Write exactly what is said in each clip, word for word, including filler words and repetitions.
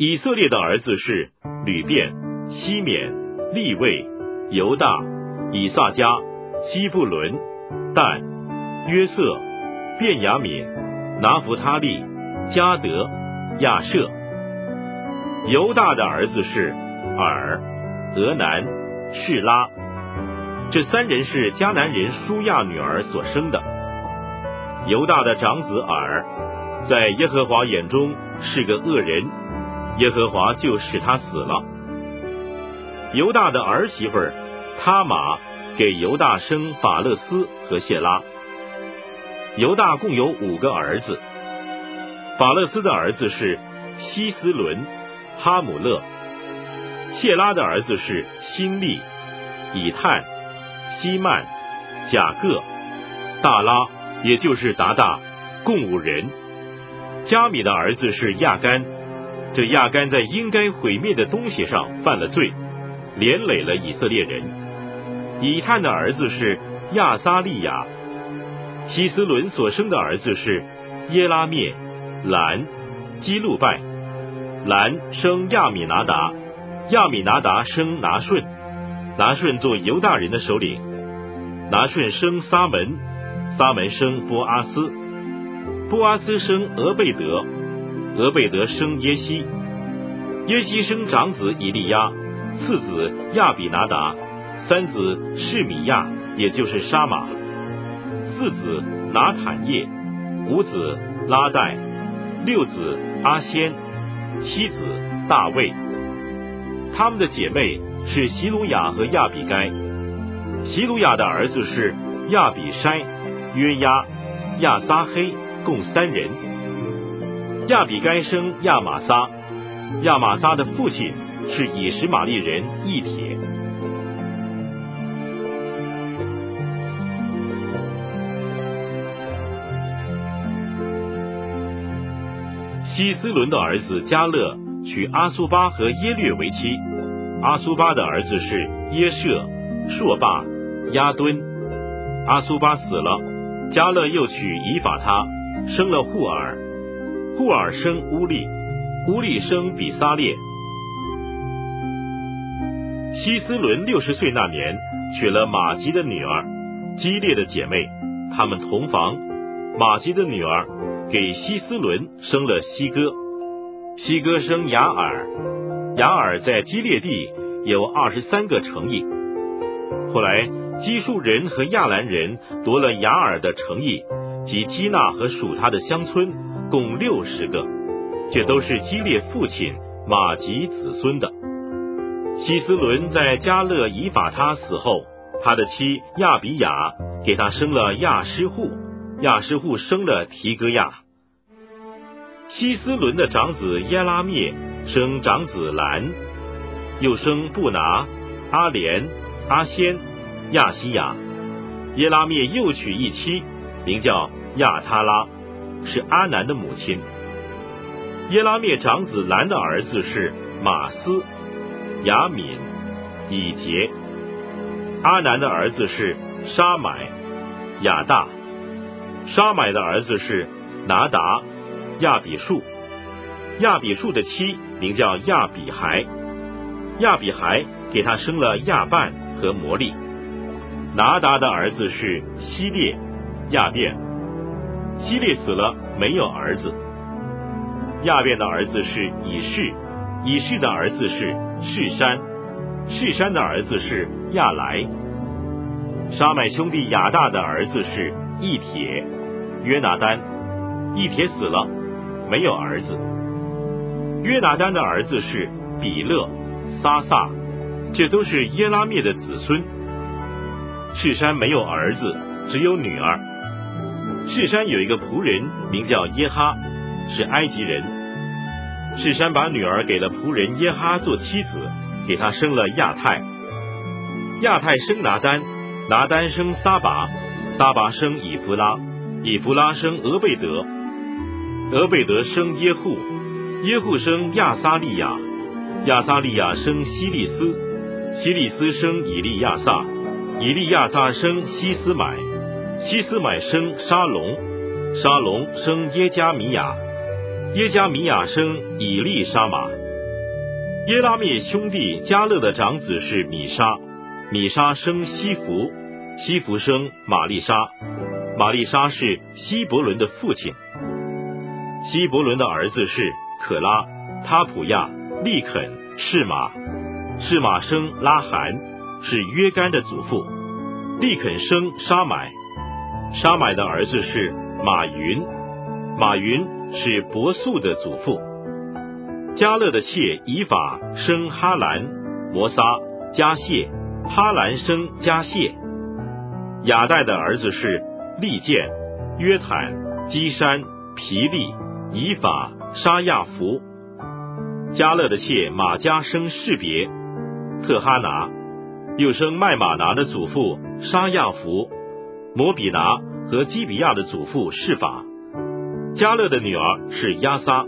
以色列的儿子是吕便、西缅、利未、犹大、以萨迦、西布伦、但、约瑟、便雅悯、拿弗他利、迦得、亚舍。犹大的儿子是尔、俄南、示拉，这三人是迦南人舒亚女儿所生的。犹大的长子尔，在耶和华眼中是个恶人，耶和华就使他死了。犹大的儿媳妇他玛给犹大生法勒斯和谢拉。犹大共有五个儿子。法勒斯的儿子是希斯伦、哈姆勒。谢拉的儿子是辛利、以探、希曼、甲各、大拉，也就是达大，共五人。加米的儿子是亚干，这亚干在应该毁灭的东西上犯了罪，连累了以色列人。以探的儿子是亚撒利亚。希斯伦所生的儿子是耶拉灭、兰、基路拜。兰生亚米拿达，亚米拿达生拿顺，拿顺做犹大人的首领。拿顺生撒门，撒门生波阿斯，波阿斯生俄贝德，俄贝德生耶西，耶西生长子以利亚，次子亚比拿达，三子示米亚，也就是沙马，四子拿坦叶，五子拉代，六子阿仙，七子大卫。他们的姐妹是席鲁雅和亚比该。席鲁雅的儿子是亚比筛、约押、亚撒黑，共三人。亚比该生亚玛撒，亚玛撒的父亲是以实玛利人以铁。希斯伦的儿子迦勒娶阿苏巴和耶略为妻。阿苏巴的儿子是耶舍、朔巴、亚敦。阿苏巴死了，迦勒又娶以法他，生了户尔。户尔生乌利，乌利生比撒列。希斯伦六十岁那年，娶了马吉的女儿基列的姐妹，他们同房。马吉的女儿给希斯伦生了西哥，西哥生雅尔，雅尔在基列地有二十三个城邑。后来基述人和亚兰人夺了雅尔的城邑及基纳和属他的乡村，共六十个，这都是基列父亲马吉子孙的。希斯伦在迦勒以法他死后，他的妻亚比雅给他生了亚施户，亚施户生了提哥亚。希斯伦的长子耶拉灭生长子兰，又生布拿、阿莲、阿仙、亚西亚。耶拉灭又娶一妻，名叫亚他拉，是阿南的母亲。耶拉灭长子兰的儿子是马斯、雅敏、以杰。阿南的儿子是沙买、亚大。沙买的儿子是拿达、亚比树。亚比树的妻名叫亚比孩，亚比孩给他生了亚半和摩利。拿达的儿子是希列、亚便。希列死了，没有儿子。亚便的儿子是以士，以士的儿子是士山，士山的儿子是亚来。沙买兄弟亚大的儿子是以铁、约拿单。以铁死了，没有儿子。约拿单的儿子是比勒、撒撒，这都是耶拉灭的子孙。士山没有儿子，只有女儿。士山有一个仆人名叫耶哈，是埃及人。士山把女儿给了仆人耶哈做妻子，给他生了亚太。亚太生拿单，拿单生撒拔，撒拔生以弗拉，以弗拉生俄贝德，俄贝德生耶户，耶户生亚撒利亚，亚撒利亚生希利斯，希利斯生以利亚撒，以利亚撒生希斯买，希斯买生沙龙，沙龙生耶加米亚，耶加米亚生以利沙玛。 耶拉灭兄弟迦勒的长子是米沙，米沙生西弗，西弗生玛丽莎，玛丽莎是希伯伦的父亲。希伯伦的儿子是可拉、他普亚、利肯、示玛，示玛生拉罕，是约干的祖父。利肯生沙买，沙买的儿子是马云，马云是伯素的祖父。迦勒的妾以法生哈兰、摩撒、迦谢，哈兰生迦谢。亚代的儿子是利剑、约坦、基山、皮利、以法、沙亚弗。迦勒的妾马加生士别、特哈拿，又生麦马拿的祖父沙亚弗、摩比拿和基比亚的祖父示法。迦勒的女儿是亚撒。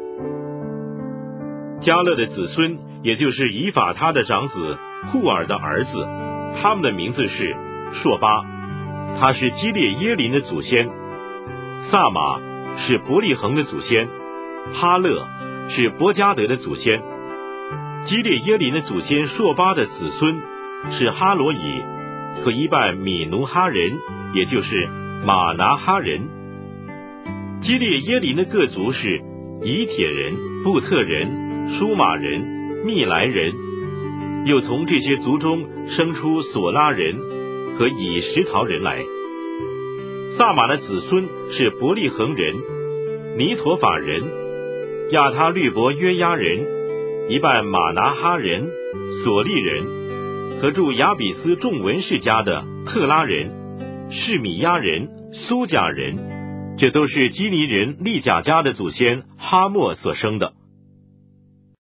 迦勒的子孙，也就是以法他的长子户尔的儿子，他们的名字是朔巴，他是基列耶林的祖先；萨玛是伯利恒的祖先；哈勒是伯加德的祖先。基列耶林的祖先朔巴的子孙是哈罗以和一半米努哈人，也就是马拿哈人。基列耶林的各族是以铁人、布特人、舒马人、密来人，又从这些族中生出索拉人和以实陶人来。萨玛的子孙是伯利恒人、尼陀法人、亚他律伯约押人、一半马拿哈人、索利人和住亚比斯众文士家的特拉人、示米亚人、苏贾人，这都是基尼人利甲家的祖先哈莫所生的。